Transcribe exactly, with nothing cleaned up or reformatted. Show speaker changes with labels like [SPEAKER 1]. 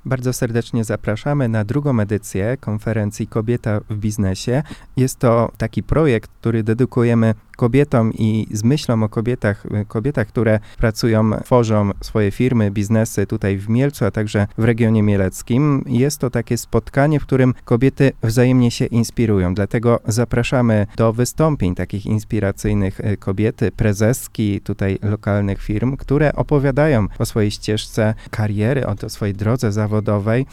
[SPEAKER 1] Bardzo serdecznie zapraszamy na drugą edycję konferencji Kobieta w biznesie. Jest to taki projekt, który dedykujemy kobietom i z myślą o kobietach, kobietach, które pracują, tworzą swoje firmy, biznesy tutaj w Mielcu, a także w regionie mieleckim. Jest to takie spotkanie, w którym kobiety wzajemnie się inspirują. Dlatego zapraszamy do wystąpień takich inspiracyjnych kobiety, prezeski tutaj lokalnych firm, które opowiadają o swojej ścieżce kariery, o swojej drodze zawodowej